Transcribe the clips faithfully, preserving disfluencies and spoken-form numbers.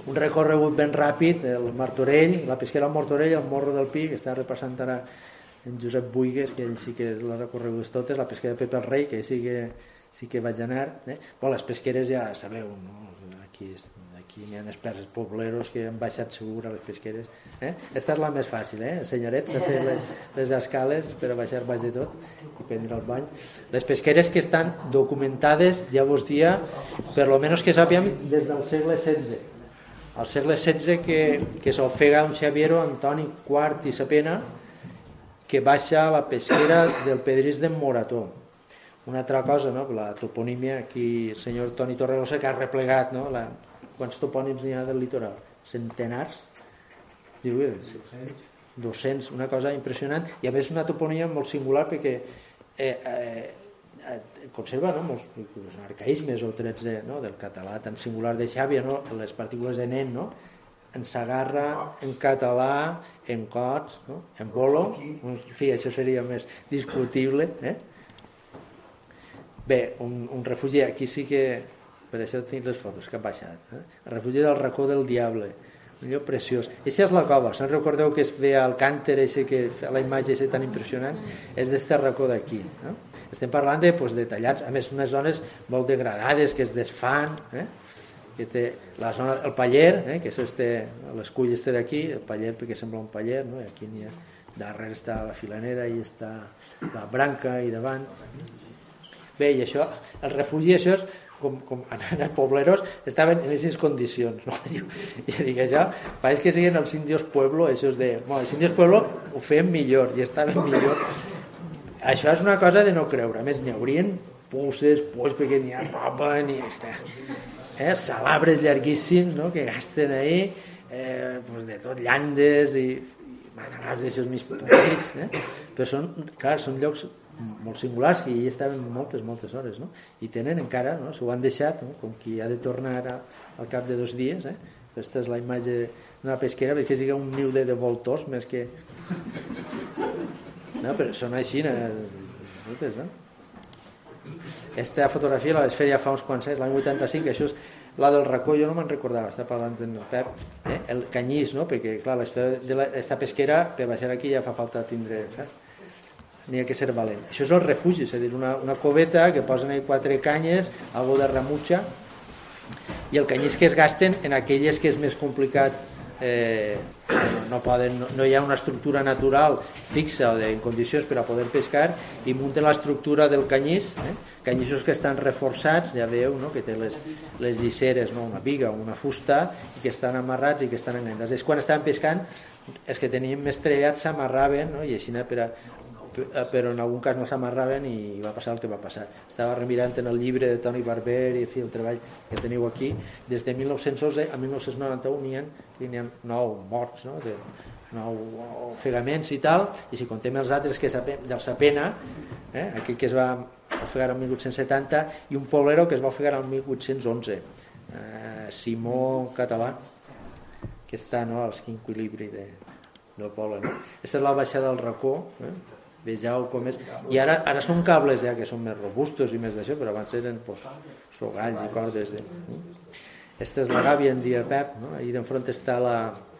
un recorregut ben ràpid, el Martorell, la pesquera al Martorell, el Morro del Pi, que està repassant ara en Josep Buigues, que ell sí que l'ha recorregut totes, la pesquera de Pepe el Rei, que sí que, sí que vaig anar. Eh? Bueno, les pesqueres ja sabeu, no? Aquí, aquí n'hi ha experts pobleros que han baixat segur a les pesqueres. Eh? Esta és la més fàcil, eh? El senyoret s'ha fet les, les escales per a baixar baix de tot i prendre el bany. Les pesqueres que estan documentades, ja vos dia, per lo menos que sàpiem, des del segle setze. Al segle setze que, que s'ofega un Xaviero, Antoni quart i Sapena, que baixa a la pesquera del Pedrís d'en Morató. Una altra cosa, no? La toponímia, aquí el senyor Toni Torregrossa, que ha replegat, no? La... quants topònims n'hi ha del litoral? Centenars? Diu, dos-cents, una cosa impressionant, i a més una toponímia molt singular perquè eh, eh, conserva, no? Molts arcaïsmes o trets de, no? Del català tan singular de Xàbia, no? Les partícules de nen, no? En Sagarra, en català, en cots, no? En bolo, en fi, això seria més discutible, eh? Bé, un, un refugi, aquí sí que, per això tinc les fotos que han baixat, eh? El refugi del Racó del Diable, un lloc preciós. Eixa és la cova, se'n recordeu que es veia el cànter, eixe que la imatge és tan impressionant, és d'este racó d'aquí, no? Estem parlant de, pues, de tallats, a més unes zones molt degradades que es desfan, eh? Que té la zona, el paller, eh, que és este, l'escull este d'aquí, el paller perquè sembla un paller, no? I aquí n'hi ha, darrere està la filanera i està la branca i davant. Bé, i això, el refugi, això és com, com anant als pobleros, estaven en aquestes condicions, no? I jo dic, això, pareix que siguin els indios pueblo, això és de, bueno, els indios pueblo ho feien millor i estaven millor. Això és una cosa de no creure, a més n'hi haurien puces, pues, perquè n'hi ha roba, ni està... Eh, salabres llarguíssims, no? Que gasten ahí, eh, pues de tot, llandes i, i matalars d'aixòs més petits, eh? Però són, clar, són llocs molt singulars que hi estaven moltes, moltes hores, no? I tenen encara, no? S'ho han deixat, no? Com qui ha de tornar a, al cap de dos dies, eh? Aquesta és la imatge d'una pesquera, perquè sigui un niu de, de voltors més que... No, però són així, no? Moltes, no? Aquesta fotografia la vaig fer ja fa uns quants anys, l'any vuitanta-cinc, això és la del racó, jo no me'n recordava, està parlant del Pep, eh? El canyís, no? Perquè clar, la història d'aquesta pesquera, per baixar aquí ja fa falta tindre, saps? N'hi ha que ser valent. Això és el refugi, és a dir, una, una coveta que posen ahí quatre canyes, algo de ramutxa, i el canyís que es gasten en aquelles que és més complicat, eh, no, poden, no, no hi ha una estructura natural fixa o en condicions per a poder pescar, i munten l'estructura del canyís, eh? Canyissos que estan reforçats, ja veieu, no? Que té les, les lliceres, no? Una biga o una fusta, i que estan amarrats i que estan enganxats. És quan estaven pescant, els que tenien més trellats s'amarraven, no? I així, per a, però en algun cas no s'amarraven i va passar el que va passar. Estava remirant en el llibre de Toni Barber i el treball que teniu aquí. Des de mil nou-cents onze a mil nou-cents noranta-u n'hi ha, n'hi ha nou morts, no? De, nou ofegaments i tal, i si contem els altres que del Sapena, eh? Aquell que es va ofegar el mil vuit-cents setanta, i un poblero que es va ofegar el mil vuit-cents onze, eh, Simó Català, que està, no, al equilibri de, del poble, no? Aquesta és la baixada del racó, eh? Vegeu com és, i ara, ara són cables ja que són més robustos i més d'això, però abans eren pues, sogalls i cordes de... Aquesta és la gàbia en dia Pep, no? Ahí d'enfront està la,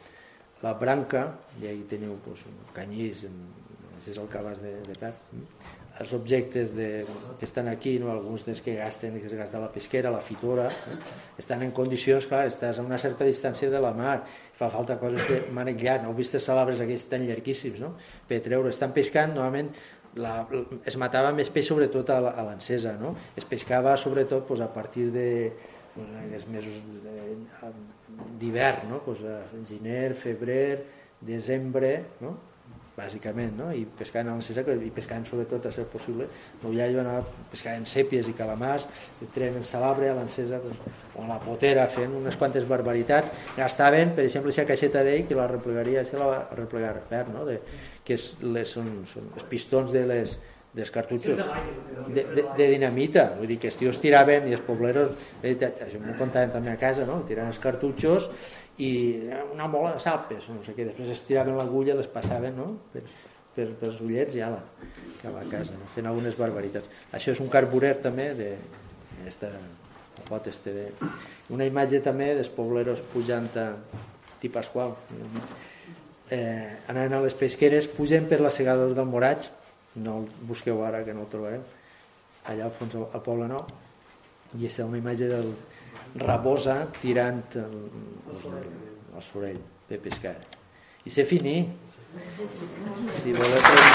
la branca, i ahí teniu pues, un canyís, això és el cabàs de, de Pep. Els objectes de, que estan aquí, no? Alguns dels que gasten, que es gasta la pesquera, la fitora, eh? Estan en condicions, clar, estàs a una certa distància de la mar, fa falta coses que m'han guiat, no heu vist els salabres aquests tan llarguíssims, no? Per treure, estan pescant, normalment la, es matava més peix sobretot a l'encesa, no? Es pescava sobretot pues, a partir de els mesos d'hivern, no? Pues, gener, febrer, desembre, no? Bàsicament, no? I pescant a l'encesa, i pescant sobretot a ser possible, no hi ha jo anava pescant sèpies i calamars, treien el salabre a l'encesa, pues, o a la potera, fent unes quantes barbaritats. Gastaven, per exemple, aquesta caixeta d'ell que la replegaria, això la va replegar Pep, no? De, que és, les, són, són els pistons de les dels cartutxos de, de, de dinamita, vull dir que els tios tiraven i els pobleros, això m'ho contaven també a casa, no? Tiraven els cartutxos i una mola de salpes, no sé què, després es tiraven l'agulla, les passaven, no? per, per, per els ullets i ala, cap a casa, no? Fent algunes barbaritats. Això és un carburer també de, esta, el pot este de... una imatge també dels pobleros pujant a Tí Pasqual, eh, anant a les pesqueres, pugen per la Segadors del Moraig, no el busqueu ara que no el trobareu, allà al fons al Poble Nou, i és una imatge del Rabosa tirant el, el, el sorell de pescar, i se finí si voleu